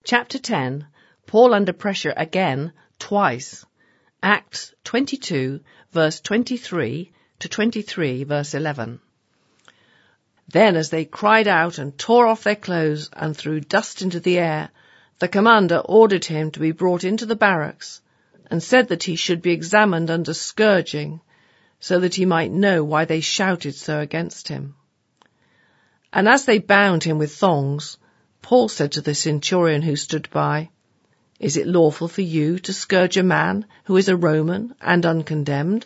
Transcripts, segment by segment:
Chapter 10, Paul under pressure again, twice. Acts 22, verse 23 to 23, verse 11. Then as they cried out and tore off their clothes and threw dust into the air, the commander ordered him to be brought into the barracks and said that he should be examined under scourging, so that he might know why they shouted so against him. And as they bound him with thongs, Paul said to the centurion who stood by, "Is it lawful for you to scourge a man who is a Roman and uncondemned?"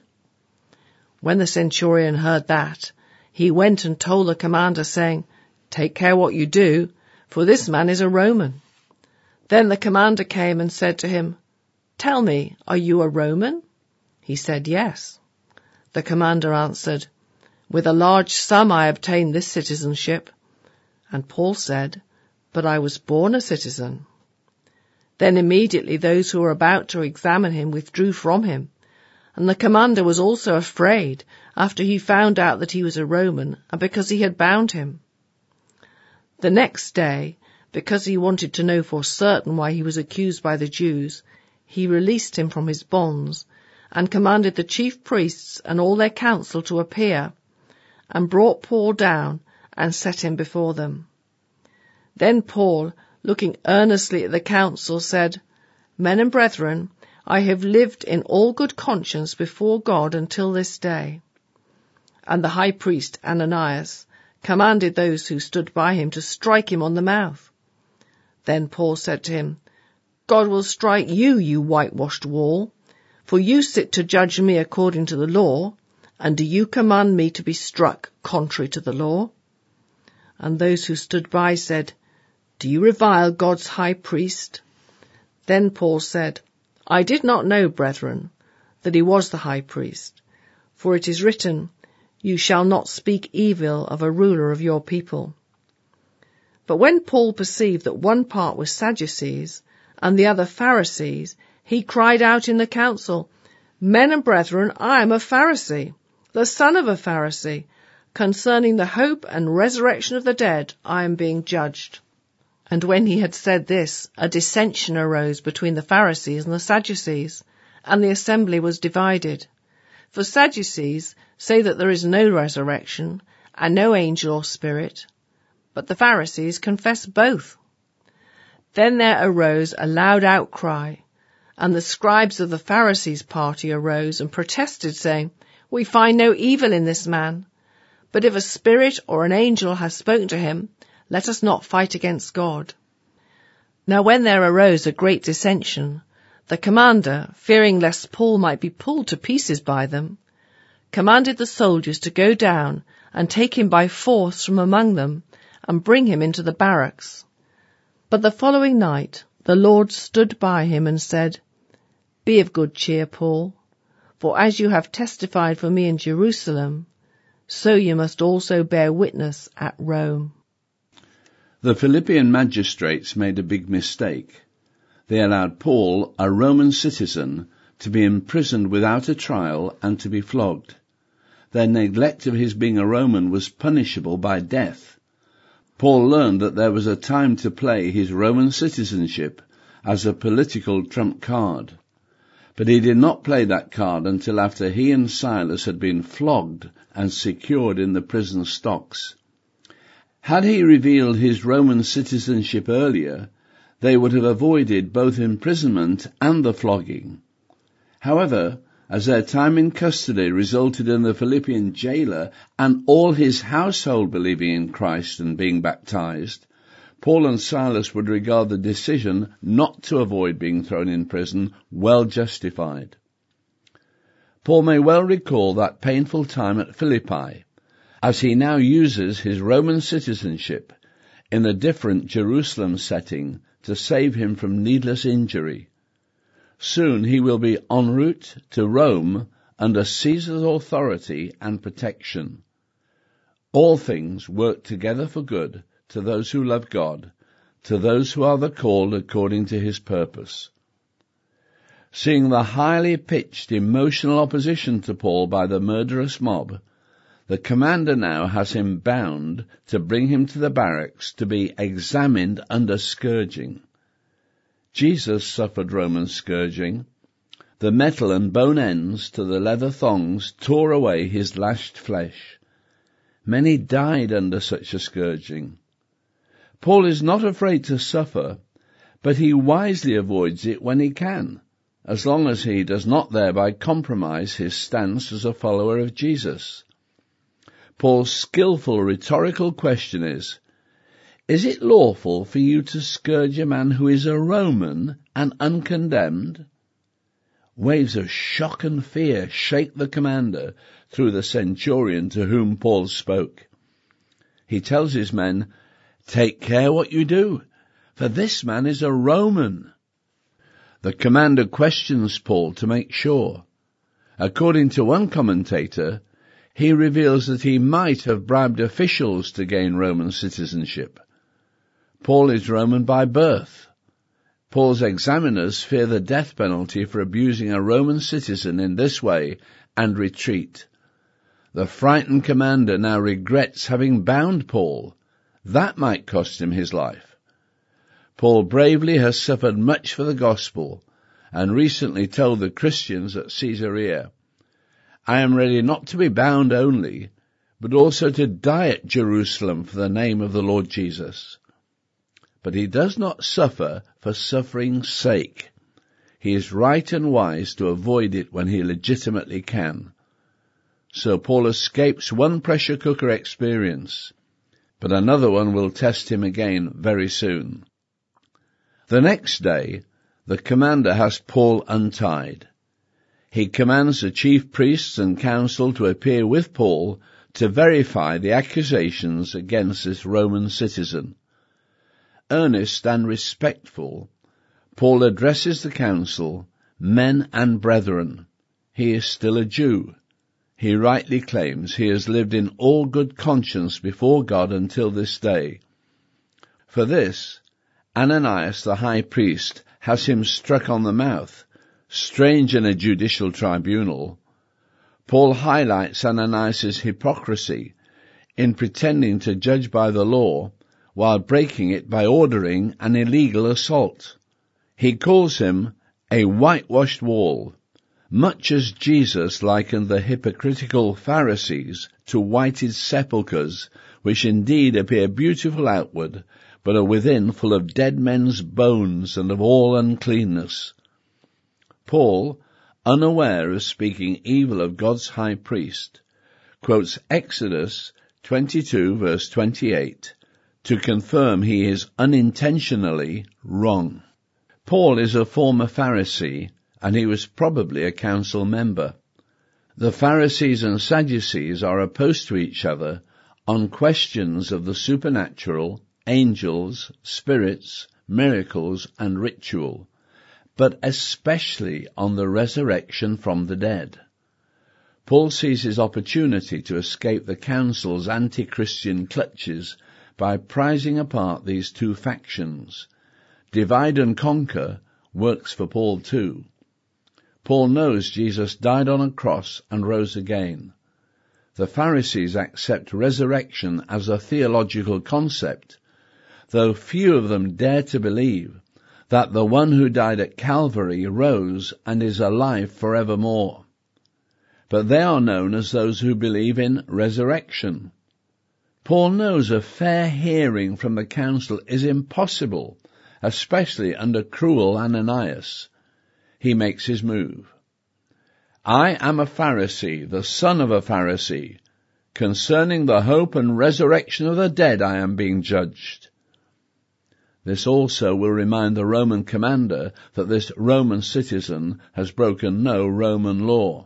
When the centurion heard that, he went and told the commander, saying, "Take care what you do, for this man is a Roman." Then the commander came and said to him, "Tell me, are you a Roman?" He said, "Yes." The commander answered, "With a large sum I obtained this citizenship." And Paul said, "But I was born a citizen." Then immediately those who were about to examine him withdrew from him, and the commander was also afraid after he found out that he was a Roman, and because he had bound him. The next day, because he wanted to know for certain why he was accused by the Jews, he released him from his bonds, and commanded the chief priests and all their council to appear, and brought Paul down and set him before them. Then Paul, looking earnestly at the council, said, "Men and brethren, I have lived in all good conscience before God until this day." And the high priest Ananias commanded those who stood by him to strike him on the mouth. Then Paul said to him, "God will strike you, you whitewashed wall, for you sit to judge me according to the law, and do you command me to be struck contrary to the law?" And those who stood by said, "Do you revile God's high priest?" Then Paul said, "I did not know, brethren, that he was the high priest, for it is written, 'You shall not speak evil of a ruler of your people.'" But when Paul perceived that one part was Sadducees and the other Pharisees, he cried out in the council, "Men and brethren, I am a Pharisee, the son of a Pharisee. Concerning the hope and resurrection of the dead, I am being judged." And when he had said this, a dissension arose between the Pharisees and the Sadducees, and the assembly was divided. For Sadducees say that there is no resurrection, and no angel or spirit, but the Pharisees confess both. Then there arose a loud outcry, and the scribes of the Pharisees' party arose and protested, saying, "We find no evil in this man, but if a spirit or an angel has spoken to him, let us not fight against God." Now when there arose a great dissension, the commander, fearing lest Paul might be pulled to pieces by them, commanded the soldiers to go down and take him by force from among them and bring him into the barracks. But the following night the Lord stood by him and said, "Be of good cheer, Paul, for as you have testified for me in Jerusalem, so you must also bear witness at Rome." The Philippian magistrates made a big mistake. They allowed Paul, a Roman citizen, to be imprisoned without a trial and to be flogged. Their neglect of his being a Roman was punishable by death. Paul learned that there was a time to play his Roman citizenship as a political trump card. But he did not play that card until after he and Silas had been flogged and secured in the prison stocks. Had he revealed his Roman citizenship earlier, they would have avoided both imprisonment and the flogging. However, as their time in custody resulted in the Philippian jailer and all his household believing in Christ and being baptized, Paul and Silas would regard the decision not to avoid being thrown in prison well justified. Paul may well recall that painful time at Philippi, as he now uses his Roman citizenship in a different Jerusalem setting to save him from needless injury. Soon he will be en route to Rome under Caesar's authority and protection. All things work together for good to those who love God, to those who are the called according to his purpose. Seeing the highly pitched emotional opposition to Paul by the murderous mob, the commander now has him bound to bring him to the barracks to be examined under scourging. Jesus suffered Roman scourging. The metal and bone ends to the leather thongs tore away his lashed flesh. Many died under such a scourging. Paul is not afraid to suffer, but he wisely avoids it when he can, as long as he does not thereby compromise his stance as a follower of Jesus. Paul's skillful rhetorical question is it lawful for you to scourge a man who is a Roman and uncondemned? Waves of shock and fear shake the commander through the centurion to whom Paul spoke. He tells his men, "Take care what you do, for this man is a Roman." The commander questions Paul to make sure. According to one commentator, he reveals that he might have bribed officials to gain Roman citizenship. Paul is Roman by birth. Paul's examiners fear the death penalty for abusing a Roman citizen in this way and retreat. The frightened commander now regrets having bound Paul. That might cost him his life. Paul bravely has suffered much for the gospel and recently told the Christians at Caesarea, "I am ready not to be bound only, but also to die at Jerusalem for the name of the Lord Jesus." But he does not suffer for suffering's sake. He is right and wise to avoid it when he legitimately can. So Paul escapes one pressure cooker experience, but another one will test him again very soon. The next day, the commander has Paul untied. He commands the chief priests and council to appear with Paul to verify the accusations against this Roman citizen. Earnest and respectful, Paul addresses the council, "Men and brethren." He is still a Jew. He rightly claims he has lived in all good conscience before God until this day. For this, Ananias the high priest has him struck on the mouth, strange in a judicial tribunal. Paul highlights Ananias' hypocrisy in pretending to judge by the law while breaking it by ordering an illegal assault. He calls him a whitewashed wall, much as Jesus likened the hypocritical Pharisees to whited sepulchres, which indeed appear beautiful outward, but are within full of dead men's bones and of all uncleanness. Paul, unaware of speaking evil of God's high priest, quotes Exodus 22 verse 28, to confirm he is unintentionally wrong. Paul is a former Pharisee, and he was probably a council member. The Pharisees and Sadducees are opposed to each other on questions of the supernatural, angels, spirits, miracles, and ritual, but especially on the resurrection from the dead. Paul sees his opportunity to escape the council's anti-Christian clutches by prizing apart these two factions. Divide and conquer works for Paul too. Paul knows Jesus died on a cross and rose again. The Pharisees accept resurrection as a theological concept, though few of them dare to believe that the one who died at Calvary rose and is alive forevermore. But they are known as those who believe in resurrection. Paul knows a fair hearing from the council is impossible, especially under cruel Ananias. He makes his move. "I am a Pharisee, the son of a Pharisee. Concerning the hope and resurrection of the dead I am being judged." This also will remind the Roman commander that this Roman citizen has broken no Roman law.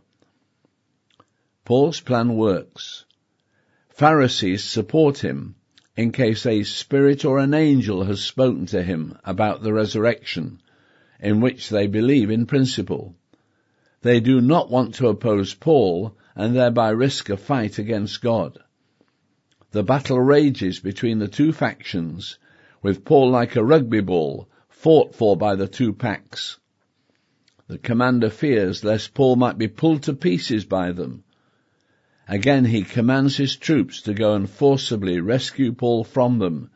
Paul's plan works. Pharisees support him in case a spirit or an angel has spoken to him about the resurrection, in which they believe in principle. They do not want to oppose Paul and thereby risk a fight against God. The battle rages between the two factions, with Paul like a rugby ball, fought for by the two packs. The commander fears lest Paul might be pulled to pieces by them. Again he commands his troops to go and forcibly rescue Paul from them,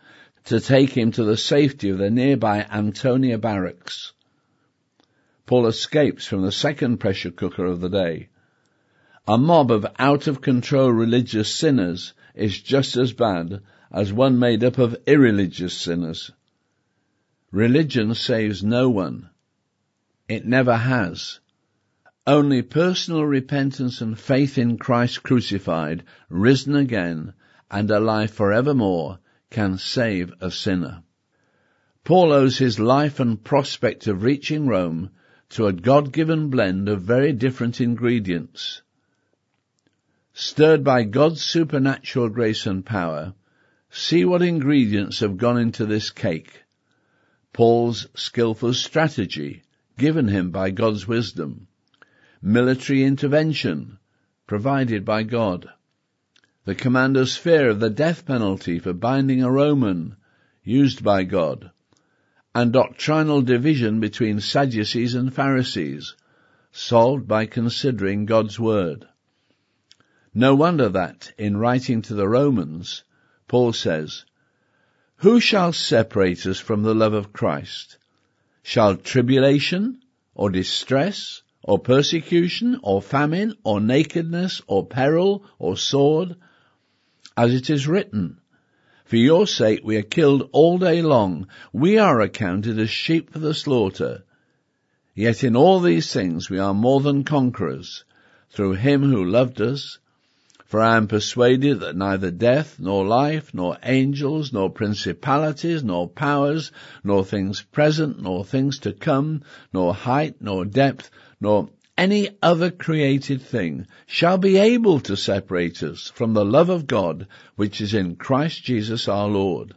to take him to the safety of the nearby Antonia barracks. Paul escapes from the second pressure cooker of the day. A mob of out-of-control religious sinners is just as bad as one made up of irreligious sinners. Religion saves no one. It never has. Only personal repentance and faith in Christ crucified, risen again, and alive forevermore can save a sinner. Paul owes his life and prospect of reaching Rome to a God-given blend of very different ingredients. Stirred by God's supernatural grace and power, see what ingredients have gone into this cake. Paul's skillful strategy, given him by God's wisdom. Military intervention, provided by God. The commander's fear of the death penalty for binding a Roman, used by God. And doctrinal division between Sadducees and Pharisees, solved by considering God's word. No wonder that, in writing to the Romans, Paul says, "Who shall separate us from the love of Christ? Shall tribulation, or distress, or persecution, or famine, or nakedness, or peril, or sword? As it is written, for your sake we are killed all day long. We are accounted as sheep for the slaughter. Yet in all these things we are more than conquerors, through him who loved us. For I am persuaded that neither death, nor life, nor angels, nor principalities, nor powers, nor things present, nor things to come, nor height, nor depth, nor any other created thing shall be able to separate us from the love of God which is in Christ Jesus our Lord."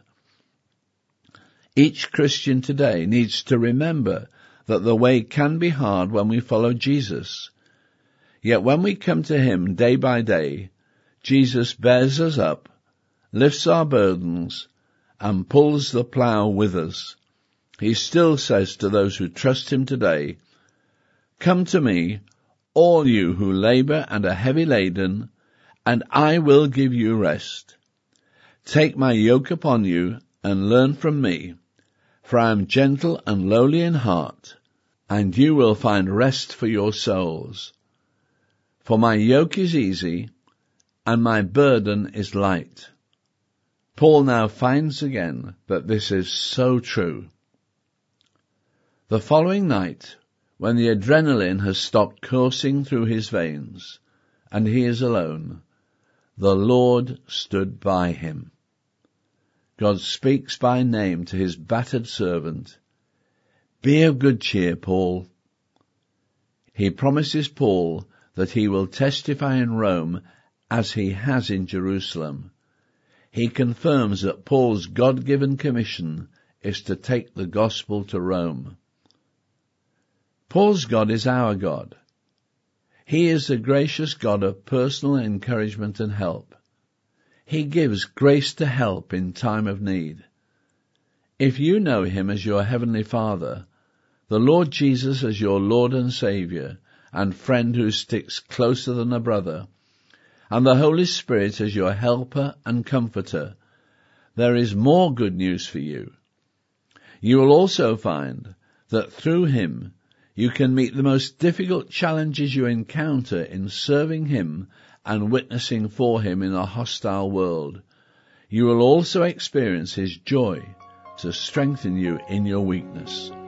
Each Christian today needs to remember that the way can be hard when we follow Jesus. Yet when we come to him day by day, Jesus bears us up, lifts our burdens, and pulls the plough with us. He still says to those who trust him today, "Come to me, all you who labor and are heavy laden, and I will give you rest. Take my yoke upon you and learn from me, for I am gentle and lowly in heart, and you will find rest for your souls. For my yoke is easy, and my burden is light." Paul now finds again that this is so true. The following night, when the adrenaline has stopped coursing through his veins, and he is alone, the Lord stood by him. God speaks by name to his battered servant. "Be of good cheer, Paul." He promises Paul that he will testify in Rome as he has in Jerusalem. He confirms that Paul's God-given commission is to take the gospel to Rome. Paul's God is our God. He is the gracious God of personal encouragement and help. He gives grace to help in time of need. If you know him as your heavenly Father, the Lord Jesus as your Lord and Saviour, and friend who sticks closer than a brother, and the Holy Spirit as your helper and comforter, there is more good news for you. You will also find that through him you can meet the most difficult challenges you encounter in serving him and witnessing for him in a hostile world. You will also experience his joy to strengthen you in your weakness.